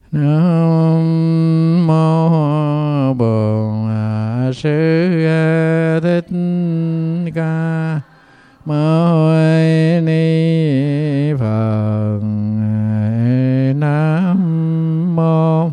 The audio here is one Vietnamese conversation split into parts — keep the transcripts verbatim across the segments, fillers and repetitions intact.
Nam mô Bổn Sư Thích Ca Mâu Ni Phật. Nam mô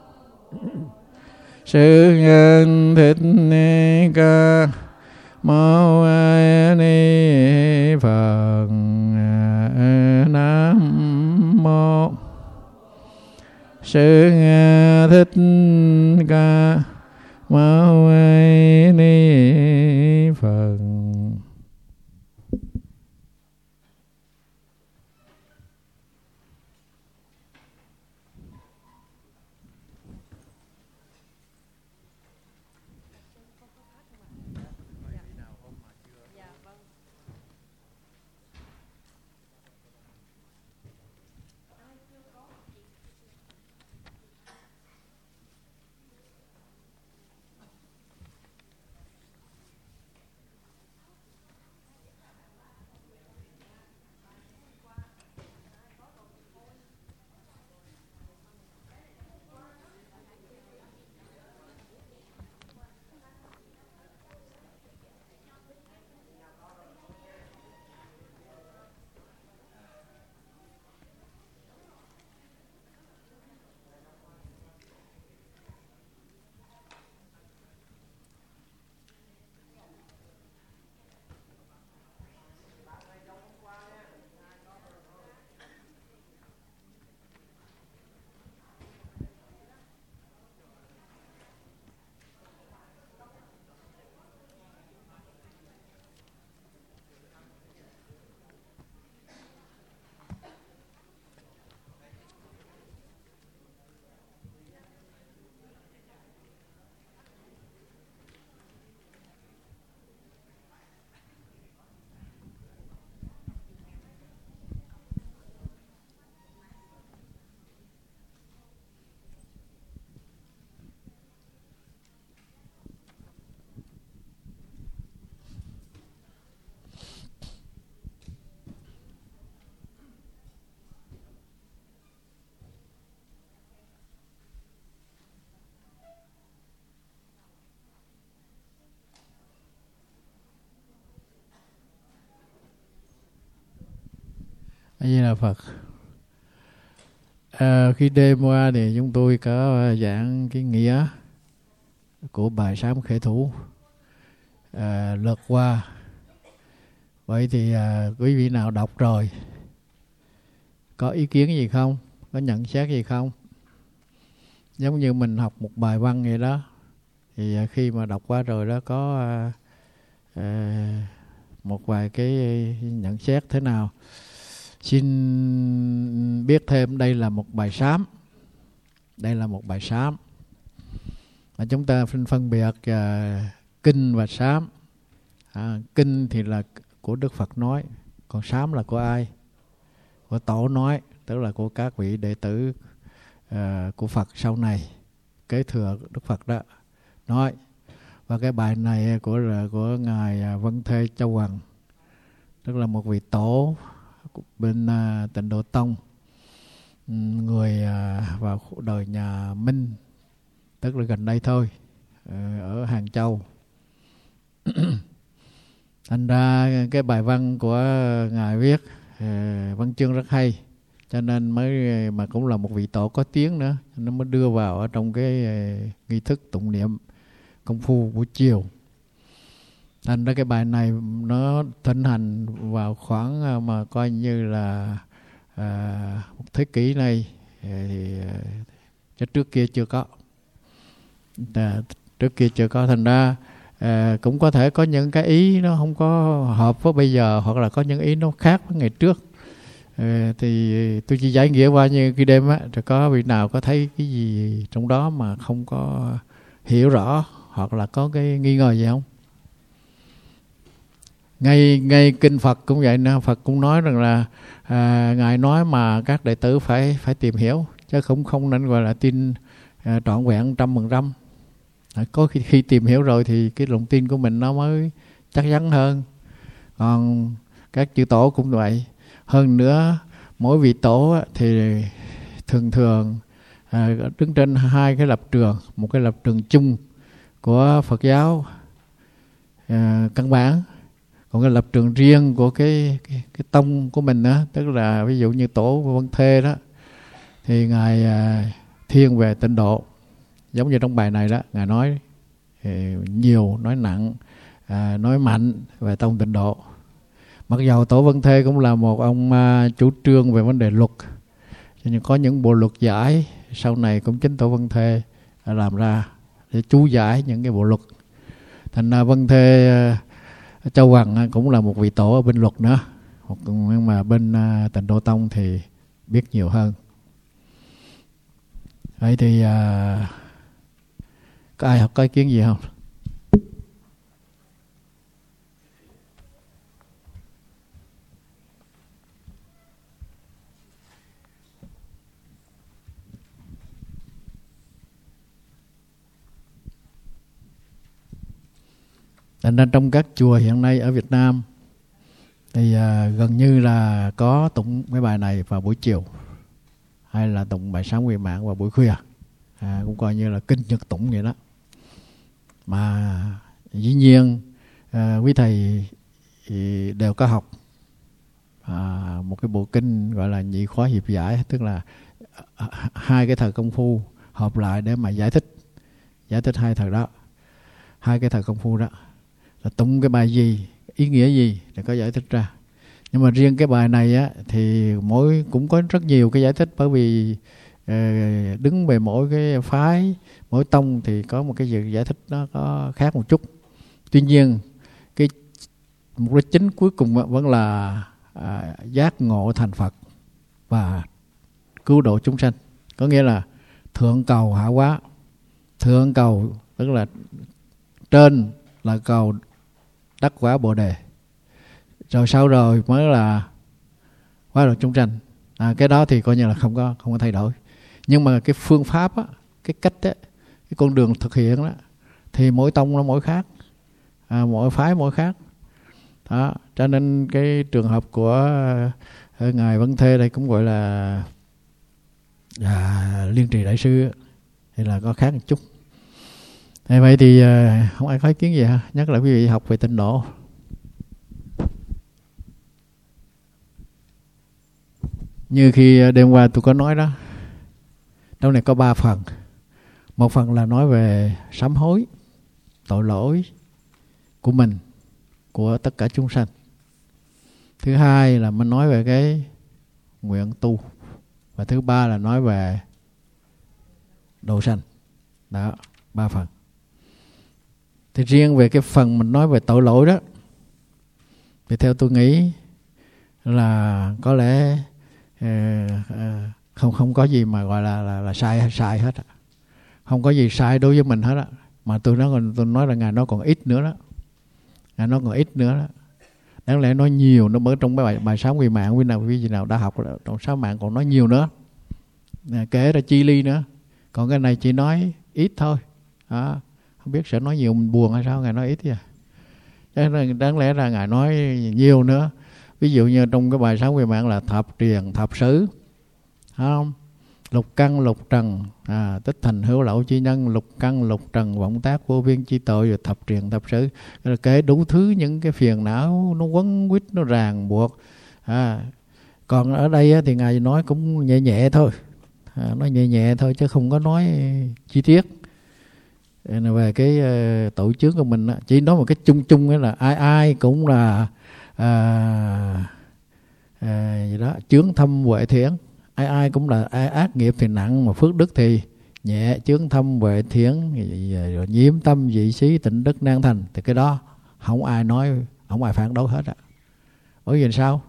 Sư Nhân Thích Ca Mâu Ni Phật. Nam mô Sư Thích Ca Mâu Ni Phật. A Di Đà Phật. À, khi đêm qua thì chúng tôi có giảng cái nghĩa của bài Sám Khởi Thủ à, lượt qua. Vậy thì à, quý vị nào đọc rồi có ý kiến gì không? Có nhận xét gì không? Giống như mình học một bài văn vậy đó, thì à, khi mà đọc qua rồi đó có à, à, một vài cái nhận xét thế nào? Xin biết thêm, đây là một bài sám. Đây là một bài sám. Mà chúng ta phân phân biệt uh, kinh và sám. À, kinh thì là của Đức Phật nói, còn sám là của ai? Của Tổ nói, tức là của các vị đệ tử uh, của Phật sau này, kế thừa Đức Phật đó nói. Và cái bài này của của ngài Vân Thê Châu Hằng, tức là một vị tổ bên uh, Tịnh Độ Tông, người uh, vào đời nhà Minh, tức là gần đây thôi, uh, ở Hàng Châu. Thành ra cái bài văn của ngài viết uh, văn chương rất hay, cho nên mới mà cũng là một vị tổ có tiếng nữa, nó mới đưa vào ở trong cái uh, nghi thức tụng niệm công phu buổi chiều. Thành ra cái bài này nó thịnh hành vào khoảng mà coi như là à, một thế kỷ này, thì à, trước kia chưa có. À, trước kia chưa có, thành ra à, cũng có thể có những cái ý nó không có hợp với bây giờ, hoặc là có những ý nó khác với ngày trước. À, thì tôi chỉ giải nghĩa qua như khi đêm á, rồi có vị nào có thấy cái gì trong đó mà không có hiểu rõ, hoặc là có cái nghi ngờ gì không? Ngay ngay kinh Phật cũng vậy nữa, Phật cũng nói rằng là à, ngài nói mà các đệ tử phải phải tìm hiểu, chứ không không nên gọi là tin à, trọn vẹn trăm phần trăm. Có khi, khi tìm hiểu rồi thì cái lòng tin của mình nó mới chắc chắn hơn. Còn các chư tổ cũng vậy. Hơn nữa mỗi vị tổ thì thường thường à, đứng trên hai cái lập trường, một cái lập trường chung của Phật giáo à, căn bản, còn cái lập trường riêng của cái, cái, cái tông của mình đó, tức là ví dụ như Tổ Vân Thê đó, thì Ngài à, thiên về tịnh độ, giống như trong bài này đó, Ngài nói thì nhiều, nói nặng, à, nói mạnh về tông tịnh độ. Mặc dầu Tổ Vân Thê cũng là một ông à, chủ trương về vấn đề luật, nhưng có những bộ luật giải sau này cũng chính Tổ Vân Thê làm ra để chú giải những cái bộ luật. Thành ra Vân Thê à, Châu Hoàng cũng là một vị tổ ở bên luật nữa, nhưng mà bên à, Tịnh Độ Tông thì biết nhiều hơn. Vậy thì à, có ai có ý kiến gì không? Thành ra trong các chùa hiện nay ở Việt Nam thì à, gần như là có tụng mấy bài này vào buổi chiều, hay là tụng bài Sám Quy Mạng vào buổi khuya, à, cũng coi như là kinh nhật tụng vậy đó. Mà dĩ nhiên à, quý thầy thì đều có học à, một cái bộ kinh gọi là Nhị Khóa Hiệp Giải, tức là à, hai cái thời công phu hợp lại để mà giải thích giải thích hai thời đó, hai cái thời công phu đó là tụng cái bài gì, ý nghĩa gì để có giải thích ra. Nhưng mà riêng cái bài này á thì mỗi cũng có rất nhiều cái giải thích, bởi vì uh, đứng về mỗi cái phái, mỗi tông thì có một cái gì giải thích nó có khác một chút. Tuy nhiên cái mục đích chính cuối cùng vẫn là uh, giác ngộ thành Phật và cứu độ chúng sanh. Có nghĩa là thượng cầu hạ hóa. Thượng cầu tức là trên là cầu đắc quả Bồ Đề, rồi sau rồi mới là hóa độ chúng sanh. À, cái đó thì coi như là không có không có thay đổi. Nhưng mà cái phương pháp á, cái cách á, cái con đường thực hiện đó thì mỗi tông nó mỗi khác, à, mỗi phái mỗi khác. Đó, cho nên cái trường hợp của uh, ngài Vân Thê đây cũng gọi là à, Liên Trì Đại Sư thì là có khác một chút. Thế vậy thì uh, không ai có ý kiến gì ha? Nhất là quý vị học về tịnh độ. Như khi đêm qua tôi có nói đó, trong này có ba phần. Một phần là nói về sám hối, tội lỗi của mình, của tất cả chúng sanh. Thứ hai là mình nói về cái nguyện tu. Và thứ ba là nói về độ sanh. Đó, ba phần. Thì riêng về cái phần mình nói về tội lỗi đó, thì theo tôi nghĩ là có lẽ uh, uh, không không có gì mà gọi là là, là sai sai hết, không có gì sai đối với mình hết á. Mà tôi nói còn tôi nói là ngài nói còn ít nữa đó, ngài nói còn ít nữa đó. Đáng lẽ nói nhiều, nó mới trong cái bài bài Sám Quy Mạng, quý nào quý vị nào đã học rồi, trong Sám Mạng còn nói nhiều nữa, à, kể ra chi ly nữa. Còn cái này chỉ nói ít thôi. À, không biết sẽ nói nhiều mình buồn hay sao, ngài nói ít vậy. Đáng, đáng lẽ ra ngài nói nhiều nữa. Ví dụ như trong cái bài Sám Quy Mạng là thập truyền thập xứ, không? Lục căn lục trần, à, tích thành hữu lậu chi nhân, lục căn lục trần vọng tác vô biên chi tội, rồi thập truyền thập xứ, kể đủ thứ những cái phiền não nó quấn quýt, nó ràng buộc. À, còn ở đây á, thì ngài nói cũng nhẹ nhẹ thôi, à, nói nhẹ nhẹ thôi chứ không có nói chi tiết về cái uh, tội chướng của mình á. Chỉ nói một cái chung chung ấy là ai ai cũng là à, à, gì đó chướng thâm huệ thiển, ai ai cũng là ai ác nghiệp thì nặng mà phước đức thì nhẹ, chướng thâm huệ thiển rồi nhiễm tâm dị xí tịnh đức nan thành, thì cái đó không ai nói, không ai phản đối hết á. Bởi vì sao?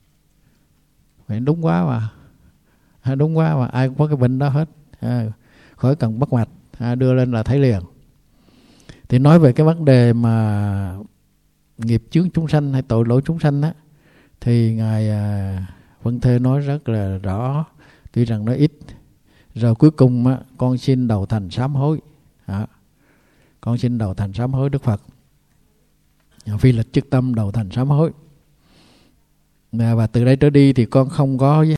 Vậy đúng quá mà, à, đúng quá mà, ai cũng có cái bệnh đó hết, à, khỏi cần bắt mạch, à, đưa lên là thấy liền. Thì nói về cái vấn đề mà nghiệp chướng chúng sanh hay tội lỗi chúng sanh á, thì ngài à, Vân Thê nói rất là rõ, tuy rằng nói ít. Rồi cuối cùng á, con xin đầu thành sám hối, à, con xin đầu thành sám hối Đức Phật, phi lịch chức tâm đầu thành sám hối. Và từ đây trở đi thì con không có